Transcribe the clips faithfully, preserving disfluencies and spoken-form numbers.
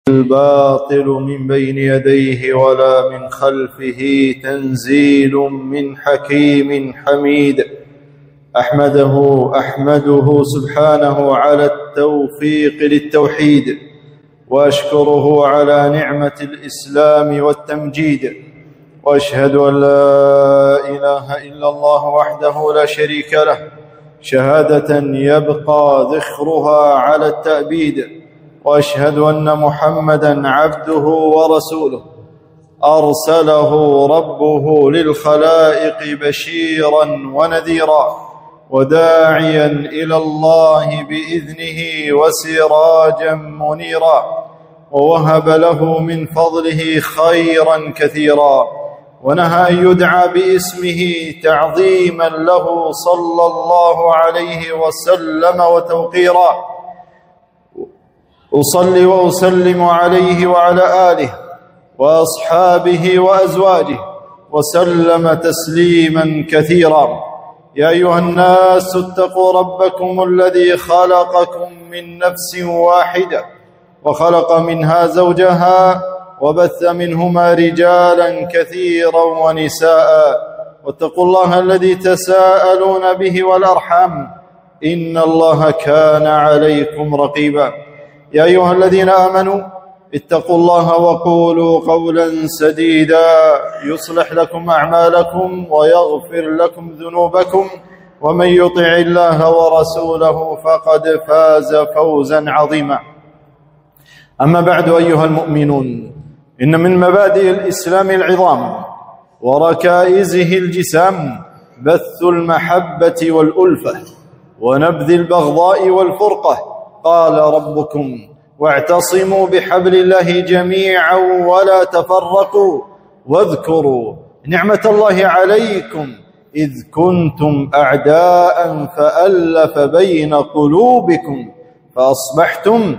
الباطل من بين يديه ولا من خلفه تنزيل من حكيم حميد. أحمده أحمده سبحانه على التوفيق للتوحيد، وأشكره على نعمة الإسلام والتمجيد، وأشهد أن لا إله إلا الله وحده لا شريك له شهادة يبقى ذخرها على التأبيد، وأشهد أن محمدًا عبده ورسوله أرسله ربه للخلائق بشيرًا ونذيرًا وداعيًا إلى الله بإذنه وسراجًا منيرًا، ووهب له من فضله خيرًا كثيرًا، ونهى أن يدعى باسمه تعظيمًا له صلى الله عليه وسلم وتوقيرًا. أصلي وأسلم عليه وعلى آله وأصحابه وأزواجه وسلم تسليماً كثيراً. يا أيها الناس اتقوا ربكم الذي خلقكم من نفس واحدة وخلق منها زوجها وبث منهما رجالاً كثيراً ونساء، واتقوا الله الذي تساءلون به والأرحام إن الله كان عليكم رقيباً. يا أيها الذين آمنوا اتقوا الله وقولوا قولا سديدا يصلح لكم أعمالكم ويغفر لكم ذنوبكم، ومن يطع الله ورسوله فقد فاز فوزا عظيما. أما بعد أيها المؤمنون، إن من مبادئ الإسلام العظام وركائزه الجسام بث المحبة والألفة ونبذ البغضاء والفرقة. قال ربكم واعتصموا بحبل الله جميعا ولا تفرقوا واذكروا نعمة الله عليكم إذ كنتم أعداء فألف بين قلوبكم فأصبحتم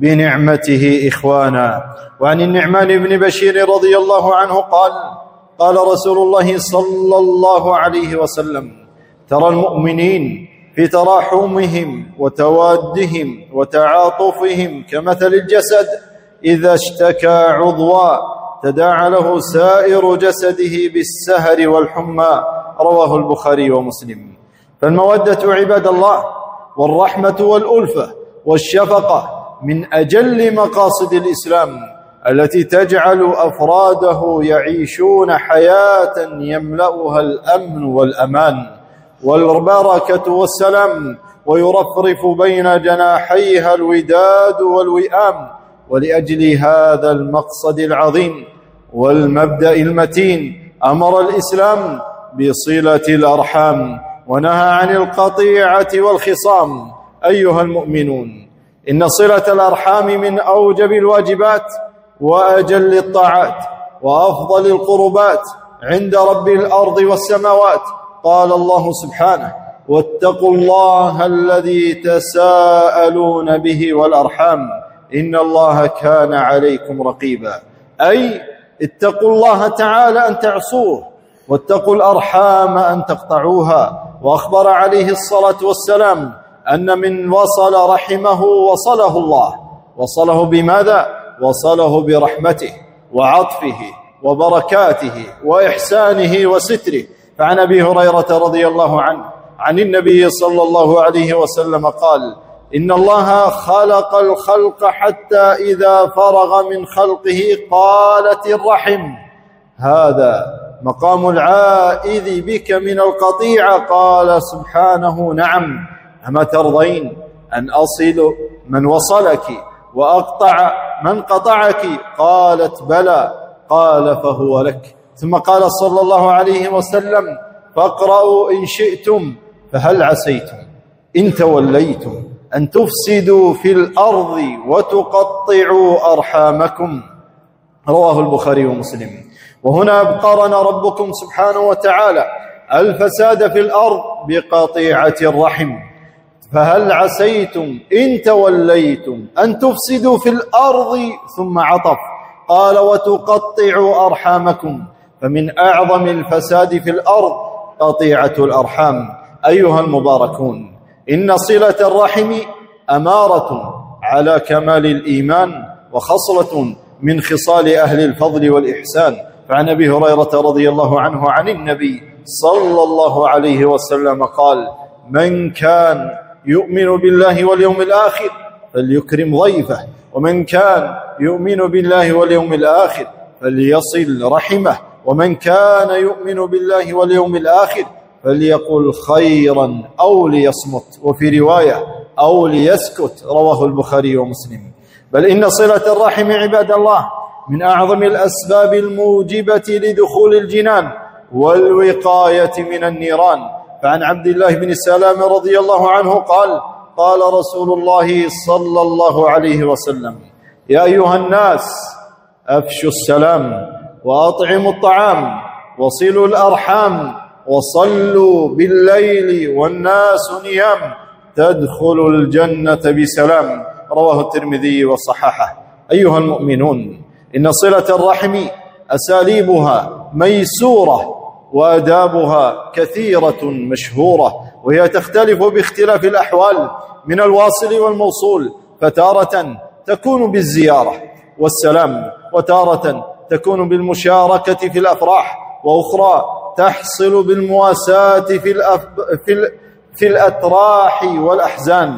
بنعمته إخوانا. وعن النعمان بن بشير رضي الله عنه قال قال رسول الله صلى الله عليه وسلم: ترى المؤمنين في تراحمهم وتوادهم وتعاطفهم كمثل الجسد إذا اشتكى عضوا تداعى له سائر جسده بالسهر والحمى. رواه البخاري ومسلم. فالمودة عباد الله والرحمة والألفة والشفقة من أجل مقاصد الإسلام التي تجعل أفراده يعيشون حياة يملأها الأمن والأمان والبركة والسلام، ويرفرف بين جناحيها الوداد والوئام. ولأجل هذا المقصد العظيم والمبدأ المتين أمر الإسلام بصلة الأرحام ونهى عن القطيعة والخصام. أيها المؤمنون، إن صلة الأرحام من أوجب الواجبات وأجل الطاعات وأفضل القربات عند رب الأرض والسماوات. قال الله سبحانه: واتقوا الله الذي تساءلون به والأرحام إن الله كان عليكم رقيبا. أي اتقوا الله تعالى أن تعصوه، واتقوا الأرحام أن تقطعوها. وأخبر عليه الصلاة والسلام أن من وصل رحمه وصله الله. وصله بماذا؟ وصله برحمته وعطفه وبركاته وإحسانه وستره. فعن أبي هريرة رضي الله عنه عن النبي صلى الله عليه وسلم قال: إن الله خلق الخلق حتى إذا فرغ من خلقه قالت الرحم: هذا مقام العائذ بك من القطيعة. قال سبحانه: نعم، أما ترضين أن أصل من وصلك وأقطع من قطعك؟ قالت: بلى. قال: فهو لك. ثم قال صلى الله عليه وسلم: فاقرأوا إن شئتم فهل عسيتم إن توليتم أن تفسدوا في الأرض وتقطعوا أرحامكم. رواه البخاري ومسلم. وهنا قارن ربكم سبحانه وتعالى الفساد في الأرض بقطيعة الرحم. فهل عسيتم إن توليتم أن تفسدوا في الأرض، ثم عطف قال: وتقطعوا أرحامكم. فمن أعظم الفساد في الأرض قطيعة الأرحام. أيها المباركون، إن صلة الرحم أمارة على كمال الإيمان وخصلة من خصال أهل الفضل والإحسان. فعن أبي هريرة رضي الله عنه عن النبي صلى الله عليه وسلم قال: من كان يؤمن بالله واليوم الآخر فليكرم ضيفه، ومن كان يؤمن بالله واليوم الآخر فليصل رحمه، ومن كان يؤمن بالله واليوم الآخر فليقل خيرا أو ليصمت، وفي رواية أو ليسكت، رواه البخاري ومسلم. بل إن صلة الرحم عباد الله من أعظم الأسباب الموجبة لدخول الجنان والوقاية من النيران. فعن عبد الله بن سلام رضي الله عنه قال: قال رسول الله صلى الله عليه وسلم: يا أيها الناس أفشوا السلام وأطعموا الطعام وصلوا الأرحام وصلوا بالليل والناس نيام تدخلوا الجنة بسلام، رواه الترمذي وصححه. أيها المؤمنون، إن صلة الرحم أساليبها ميسورة وآدابها كثيرة مشهورة، وهي تختلف باختلاف الأحوال من الواصل والموصول، فتارة تكون بالزيارة والسلام، وتارة تكون بالمشاركة في الأفراح، وأخرى تحصل بالمواساة في, الأف... في, ال... في الأتراح والأحزان،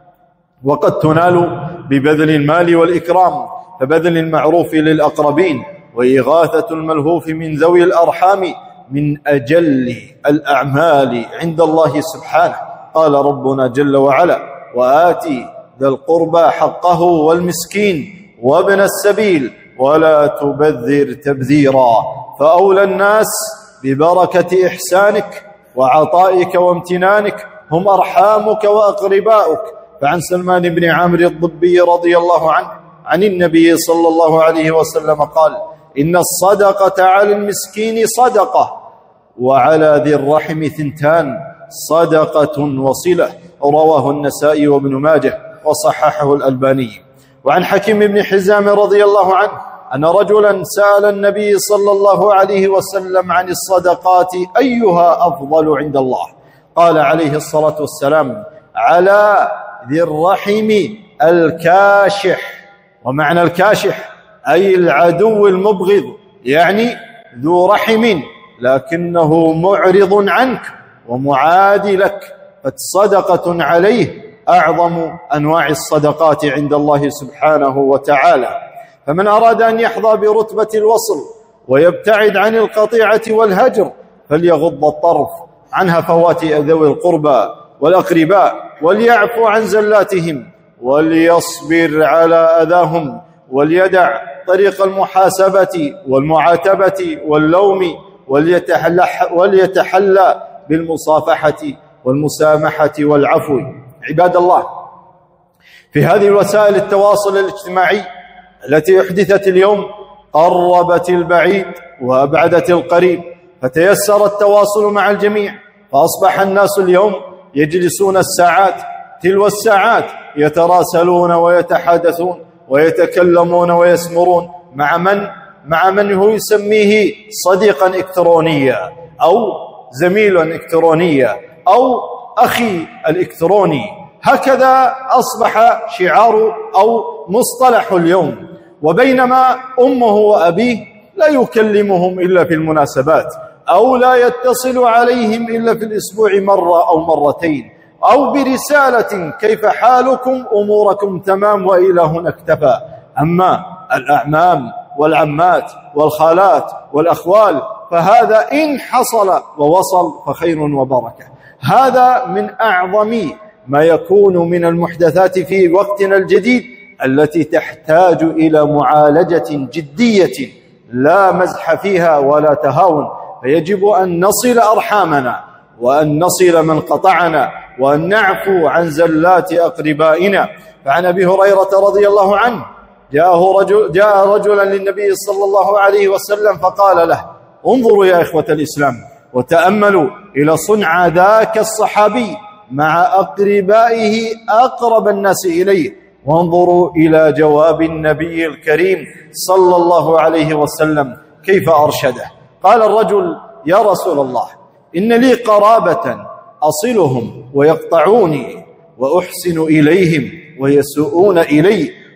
وقد تنال ببذل المال والإكرام، فبذل المعروف للأقربين وإغاثة الملهوف من ذوي الأرحام من أجل الأعمال عند الله سبحانه. قال ربنا جل وعلا: وآتي ذا القربى حقه والمسكين وابن السبيل ولا تبذر تبذيرا. فأولى الناس ببركة إحسانك وعطائك وامتنانك هم أرحامك وأقرباؤك. فعن سلمان بن عامر الضبي رضي الله عنه عن النبي صلى الله عليه وسلم قال: إن الصدقة على المسكين صدقة، وعلى ذي الرحم ثنتان، صدقة وصلة، رواه النسائي وابن ماجه وصححه الألباني. وعن حكيم بن حزام رضي الله عنه أن رجلا سأل النبي صلى الله عليه وسلم عن الصدقات أيها أفضل عند الله؟ قال عليه الصلاة والسلام: على ذي الرحم الكاشح. ومعنى الكاشح أي العدو المبغض، يعني ذو رحم لكنه معرض عنك ومعادي لك، فالصدقة عليه أعظم أنواع الصدقات عند الله سبحانه وتعالى. فمن أراد أن يحظى برتبة الوصل ويبتعد عن القطيعة والهجر فليغض الطرف عن هفوات ذوي القربى والأقرباء، وليعفو عن زلاتهم، وليصبر على أذاهم، وليدع طريق المحاسبة والمعاتبة واللوم، وليتحلى, وليتحلى بالمصافحة والمسامحة والعفو. عباد الله، في هذه وسائل التواصل الاجتماعي التي أحدثت اليوم قربت البعيد وأبعدت القريب، فتيسر التواصل مع الجميع، فأصبح الناس اليوم يجلسون الساعات تلو الساعات يتراسلون ويتحادثون ويتكلمون ويسمرون مع من مع من هو يسميه صديقا إلكترونيا أو زميلا إلكترونيا أو أخي الإلكتروني. هكذا أصبح شعار أو مصطلح اليوم. وبينما أمه وأبيه لا يكلمهم إلا في المناسبات، أو لا يتصل عليهم إلا في الأسبوع مرة أو مرتين، أو برسالة: كيف حالكم؟ أموركم تمام، وإلى هنا اكتفى. أما الأعمام والعمات والخالات والأخوال فهذا إن حصل ووصل فخير وبركة. هذا من أعظم ما يكون من المحدثات في وقتنا الجديد التي تحتاج إلى معالجة جدية لا مزح فيها ولا تهاون، فيجب أن نصل أرحامنا، وأن نصل من قطعنا، وأن نعفو عن زلات أقربائنا. فعن أبي هريرة رضي الله عنه جاءه رجل جاء رجلا للنبي صلى الله عليه وسلم فقال له: انظروا يا إخوة الإسلام وتأملوا إلى صنع ذاك الصحابي مع أقربائه أقرب الناس إليه، وانظروا إلى جواب النبي الكريم صلى الله عليه وسلم كيف أرشده. قال الرجل: يا رسول الله، إن لي قرابة أصلهم ويقطعوني وأحسن إليهم ويسوءون إلي،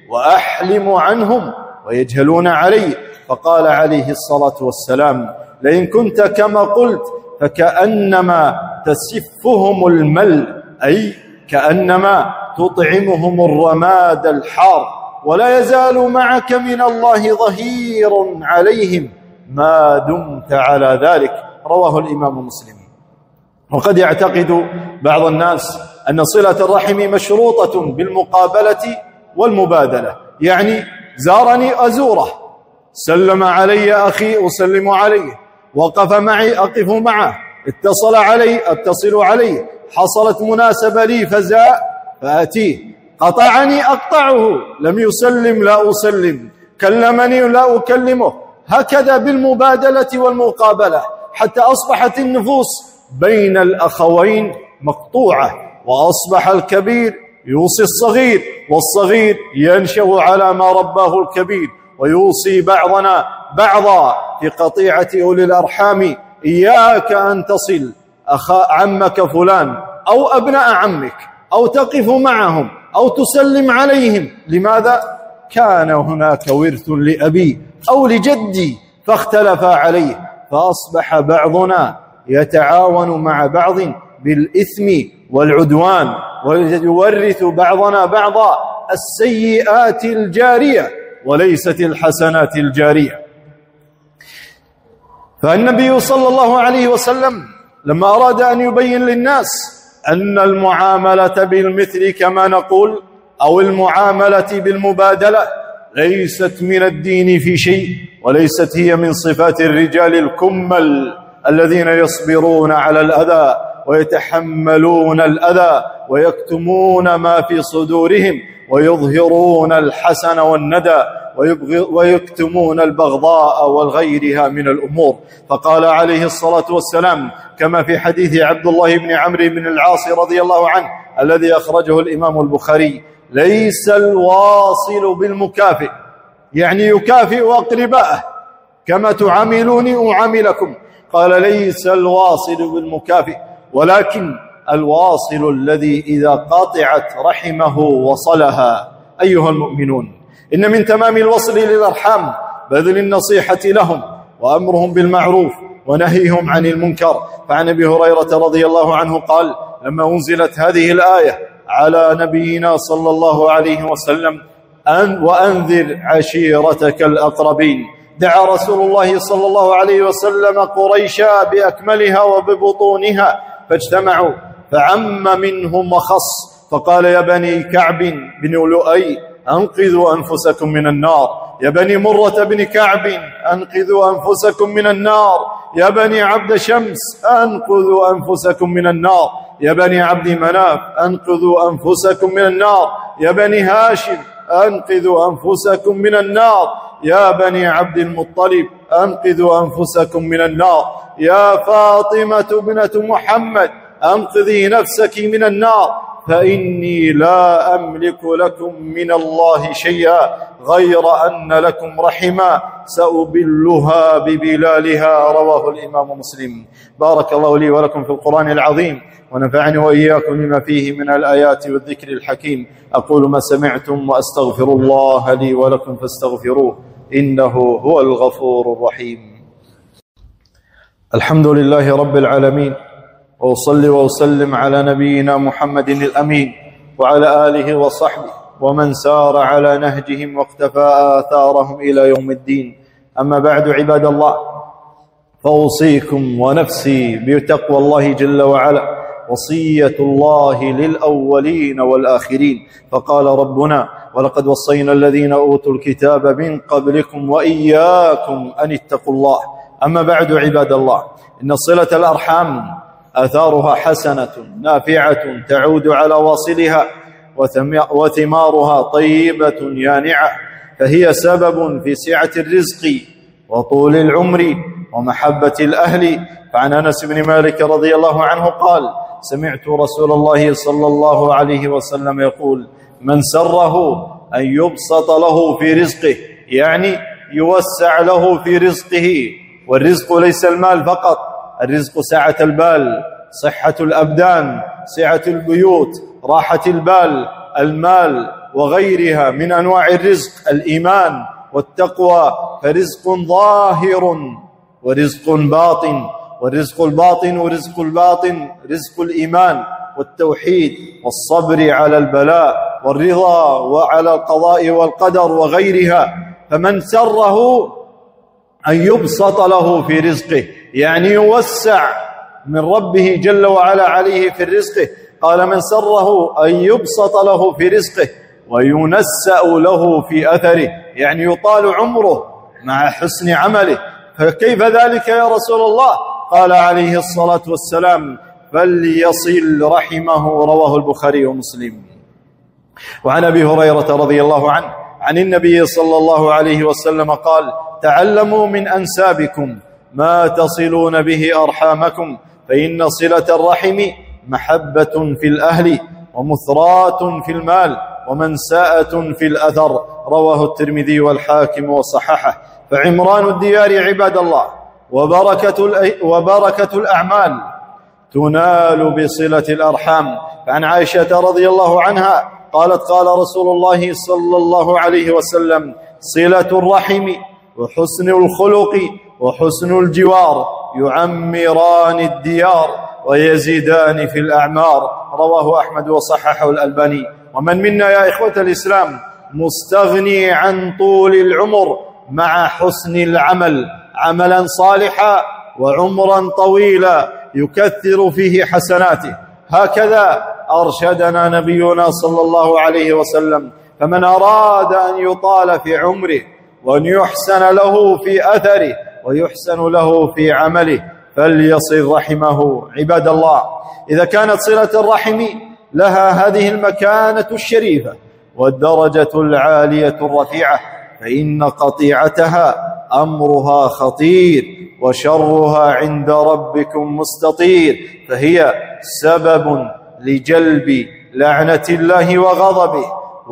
وأحلم عنهم ويجهلون علي. فقال عليه الصلاة والسلام: لئن كنت كما قلت فكأنما تسفهم المل، أي كأنما تطعمهم الرماد الحار، ولا يزال معك من الله ظهير عليهم ما دمت على ذلك. رواه الإمام مسلم. وقد يعتقد بعض الناس أن صلة الرحم مشروطة بالمقابلة والمبادلة، يعني زارني أزوره، سلم علي أخي أسلم عليه، وقف معي أقف معه، اتصل علي أتصل عليه، حصلت مناسبة لي فزاء فأتيه، قطعني أقطعه، لم يسلم لا أسلم، كلمني لا أكلمه، هكذا بالمبادلة والمقابلة، حتى أصبحت النفوس بين الأخوين مقطوعة، وأصبح الكبير يوصي الصغير، والصغير ينشأ على ما رباه الكبير، ويوصي بعضنا بعضا في قطيعة أولي الأرحام: إياك أن تصل أخا عمك فلان أو أبناء عمك، أو تقف معهم، أو تسلم عليهم. لماذا؟ كان هناك ورث لأبي أو لجدي فاختلف عليه، فأصبح بعضنا يتعاون مع بعض بالإثم والعدوان، ويورث بعضنا بعضا السيئات الجارية وليست الحسنات الجارية. فالنبي صلى الله عليه وسلم لما أراد أن يبين للناس أن المعاملة بالمثل كما نقول أو المعاملة بالمبادلة ليست من الدين في شيء، وليست هي من صفات الرجال الكمل الذين يصبرون على الأذى ويتحملون الأذى ويكتمون ما في صدورهم ويظهرون الحسن والندى ويكتمون البغضاء والغيرها من الأمور. فقال عليه الصلاة والسلام كما في حديث عبد الله بن عمرو بن العاص رضي الله عنه الذي أخرجه الإمام البخاري: ليس الواصل بالمكافئ، يعني يكافئ أقرباءه كما تعاملوني أعاملكم. قال: ليس الواصل بالمكافئ، ولكن الواصل الذي إذا قطعت رحمه وصلها. أيها المؤمنون، إن من تمام الوصل للأرحام بذل النصيحة لهم وأمرهم بالمعروف ونهيهم عن المنكر. فعن أبي هريرة رضي الله عنه قال: لما أنزلت هذه الآية على نبينا صلى الله عليه وسلم أن وأنذر عشيرتك الأقربين، دعا رسول الله صلى الله عليه وسلم قريشا بأكملها وببطونها، فاجتمعوا فعم منهم وخص، فقال: يا بني كعب بن لؤي أنقذوا أنفسكم من النار، يا بني مرة بن كعب أنقذوا أنفسكم من النار، يا بني عبد شمس أنقذوا أنفسكم من النار، يا بني عبد مناف أنقذوا أنفسكم من النار، يا بني هاشم أنقذوا أنفسكم من النار، يا بني عبد المطلب أنقذوا أنفسكم من النار، يا فاطمة بنت محمد أنقذي نفسك من النار، فإني لا أملك لكم من الله شيئا غير أن لكم رحما سأبلها ببلالها. رواه الإمام مسلم. بارك الله لي ولكم في القرآن العظيم، ونفعني وإياكم لما فيه من الآيات والذكر الحكيم. أقول ما سمعتم وأستغفر الله لي ولكم فاستغفروه إنه هو الغفور الرحيم. الحمد لله رب العالمين، وأصلي وأسلم على نبينا محمد الأمين وعلى آله وصحبه ومن سار على نهجهم واقتفى آثارهم إلى يوم الدين. أما بعد، عباد الله، فأوصيكم ونفسي بتقوى الله جل وعلا، وصية الله للأولين والآخرين. فقال ربنا: ولقد وصينا الذين أوتوا الكتاب من قبلكم وإياكم أن اتقوا الله. أما بعد، عباد الله، إن صلة الأرحام آثارها حسنة نافعة تعود على واصلها، وثمارها طيبة يانعة، فهي سبب في سعة الرزق وطول العمر ومحبة الأهل. فعن أنس بن مالك رضي الله عنه قال: سمعت رسول الله صلى الله عليه وسلم يقول: من سره أن يبسط له في رزقه، يعني يوسع له في رزقه. والرزق ليس المال فقط، الرزق سعة البال، صحة الأبدان، سعة البيوت، راحة البال، المال وغيرها من أنواع الرزق الإيمان والتقوى، فرزق ظاهر ورزق باطن، والرزق الباطن ورزق الباطن رزق الإيمان والتوحيد والصبر على البلاء والرضا وعلى القضاء والقدر وغيرها. فمن سره أن يبسط له في رزقه، يعني يوسع من ربه جل وعلا عليه في رزقه، قال من سره أن يبسط له في رزقه وينسأ له في أثره، يعني يطال عمره مع حسن عمله. فكيف ذلك يا رسول الله؟ قال عليه الصلاة والسلام فليصل رحمه، رواه البخاري ومسلم. وعن أبي هريرة رضي الله عنه عن النبي صلى الله عليه وسلم قال تعلموا من أنسابكم ما تصلون به أرحامكم، فإن صلة الرحم محبة في الأهل ومثراة في المال ومنساءة في الأثر، رواه الترمذي والحاكم وصححه. فعمران الديار عباد الله وبركة, وبركة الأعمال تنال بصلة الأرحام. فعن عائشة رضي الله عنها قالت قال رسول الله صلى الله عليه وسلم صلة الرحم وحسن الخلق وحسن الجوار يعمران الديار ويزيدان في الأعمار، رواه أحمد وصححه الألباني. ومن منا يا إخوة الإسلام مستغني عن طول العمر مع حسن العمل، عملا صالحا وعمرا طويلا يكثر فيه حسناته، هكذا أرشدنا نبينا صلى الله عليه وسلم. فمن أراد أن يطال في عمره وأن يحسن له في أثره ويحسن له في عمله فليصل رحمه. عباد الله، إذا كانت صلة الرحم لها هذه المكانة الشريفة والدرجة العالية الرفيعة، فإن قطيعتها أمرها خطير وشرها عند ربكم مستطير، فهي سبب لجلب لعنة الله وغضبه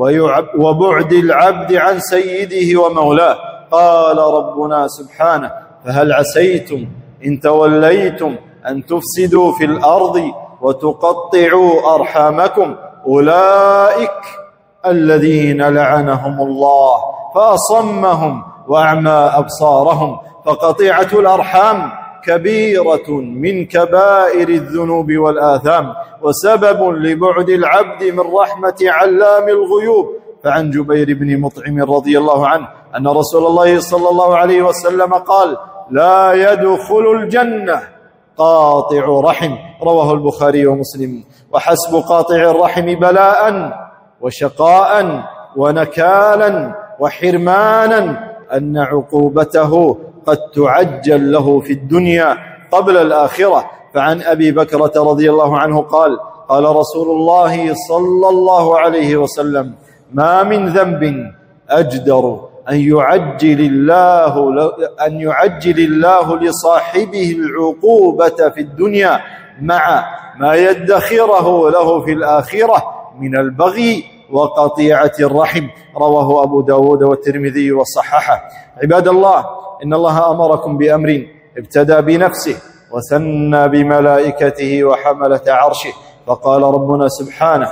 وبعد العبد عن سيده ومولاه. قال ربنا سبحانه فهل عسيتم إن توليتم أن تفسدوا في الأرض وتقطعوا أرحامكم أولئك الذين لعنهم الله فأصمهم وأعمى أبصارهم. فقطيعة الأرحام كبيرة من كبائر الذنوب والآثام وسبب لبعد العبد من رحمة علام الغيوب. فعن جبير بن مطعم رضي الله عنه أن رسول الله صلى الله عليه وسلم قال لا يدخل الجنة قاطع رحم، رواه البخاري ومسلم. وحسب قاطع الرحم بلاء وشقاء ونكالا وحرمانا أن عقوبته قد تعجل له في الدنيا قبل الآخرة. فعن أبي بكرة رضي الله عنه قال قال رسول الله صلى الله عليه وسلم ما من ذنب أجدر أن يعجل الله أن يعجل الله لصاحبه العقوبة في الدنيا مع ما يدخره له في الآخرة من البغي وقطيعة الرحم، رواه أبو داود والترمذي وصححه. عباد الله، إن الله أمركم بأمر ابتدى بنفسه وثنى بملائكته وحملة عرشه، فقال ربنا سبحانه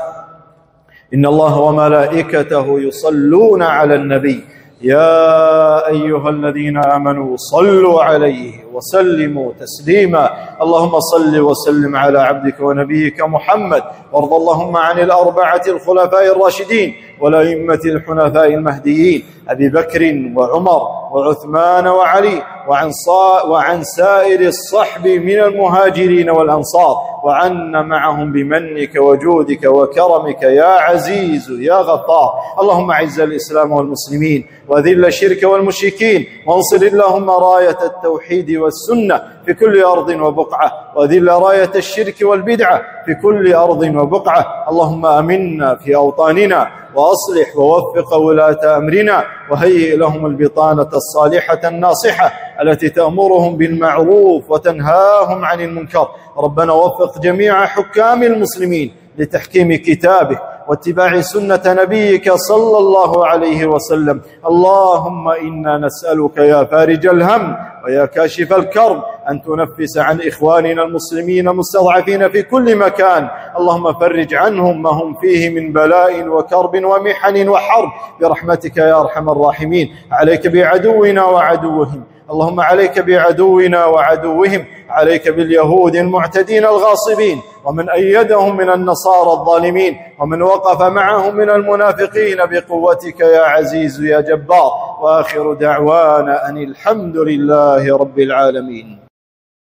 إن الله وملائكته يصلون على النبي يا أيها الذين آمنوا صلوا عليه وسلموا تسليما. اللهم صل وسلم على عبدك ونبيك محمد، وارض اللهم عن الأربعة الخلفاء الراشدين والأئمة الحنفاء المهديين أبي بكر وعمر وعثمان وعلي وعن, وعن سائر الصحب من المهاجرين والأنصار، وعنا معهم بمنك وجودك وكرمك يا عزيز يا غفار. اللهم أعز الإسلام والمسلمين وذل الشرك والمشركين، وانصر اللهم راية التوحيد والسنة في كل أرض وبقعة، وذل راية الشرك والبدعة في كل أرض وبقعة. اللهم أمنا في أوطاننا وأصلح ووفق ولاة أمرنا، وهيئ لهم البطانة الصالحة الناصحة التي تأمرهم بالمعروف وتنهاهم عن المنكر. ربنا وفق جميع حكام المسلمين لتحكيم كتابك واتباع سنة نبيك صلى الله عليه وسلم. اللهم إنا نسألك يا فارج الهم ويا كاشف الكرب أن تنفس عن إخواننا المسلمين المستضعفين في كل مكان. اللهم فرج عنهم ما هم فيه من بلاء وكرب ومحن وحرب برحمتك يا أرحم الراحمين. عليك بعدونا وعدوهم، اللهم عليك بعدونا وعدوهم، عليك باليهود المعتدين الغاصبين ومن أيدهم من النصارى الظالمين ومن وقف معهم من المنافقين بقوتك يا عزيز يا جبار. وآخر دعوانا أن الحمد لله رب العالمين.